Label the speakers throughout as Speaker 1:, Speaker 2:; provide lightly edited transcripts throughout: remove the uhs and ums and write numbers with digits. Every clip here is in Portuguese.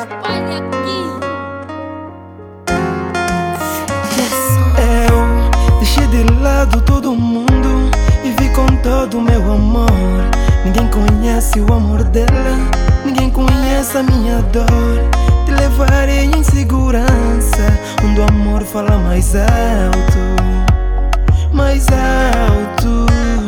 Speaker 1: Olha aqui.
Speaker 2: Eu deixei de lado todo mundo e vi com todo o meu amor. Ninguém conhece o amor dela, ninguém conhece a minha dor. Te levarei em segurança, onde o amor fala mais alto, mais alto.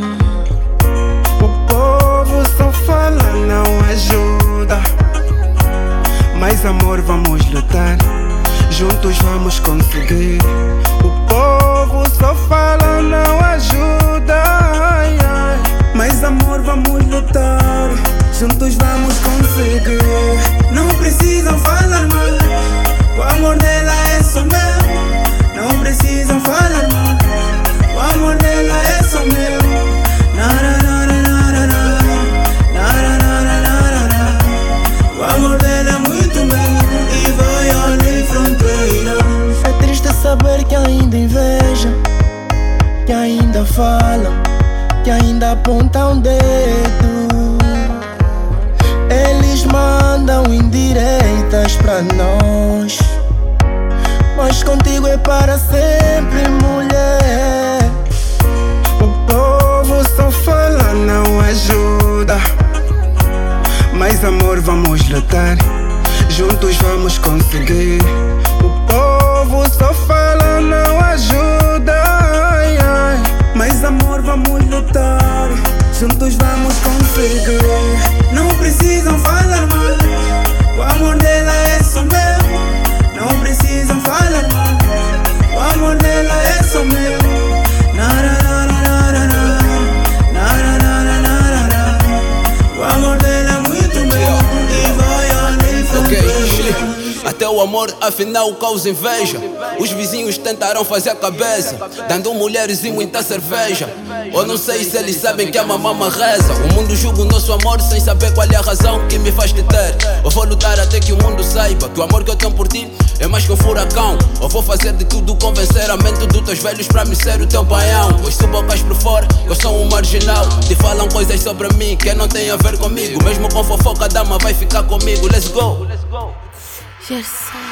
Speaker 2: O povo só fala, não ajuda. Mais amor, vamos lutar, juntos vamos conseguir. O povo só fala, não ajuda. Ai, ai. Mais amor, vamos lutar, juntos vamos conseguir. Não precisam falar mal, o amor dela é só meu. Não precisam falar mal, o amor dela é só meu. O amor dela é muito meu e vai além fronteiras. É triste saber que ainda invejam, que ainda falam, que ainda apontam dedo. Eles mandam indiretas pra nós, mas contigo é para sempre, mulher. O povo só fala, não ajuda. Mais amor, vamos lutar, juntos vamos conseguir. O povo só fala, não ajuda. Ai, ai. Mais amor, vamos lutar, juntos vamos conseguir. Não precisam falar mal, o amor dela é só meu. Não precisam falar mal, o amor dela é só meu. O amor dela é muito meu e vai além fronteiras.
Speaker 3: Até o amor afinal causa inveja. Os vizinhos tentaram fazer a cabeça, dando mulheres e muita cerveja. Ou não sei se eles sabem que a mamãe reza. O mundo julga o nosso amor sem saber qual é a razão que me faz te ter. Eu vou lutar até que o mundo saiba que o amor que eu tenho por ti é mais que um furacão. Eu vou fazer de tudo, convencer a mente dos teus velhos pra me ser o teu baião. Pois tu bocas por fora, eu sou um marginal. Te falam coisas sobre mim que não tem a ver comigo. Mesmo com fofoca, a dama vai ficar comigo. Let's go.
Speaker 1: Gerson.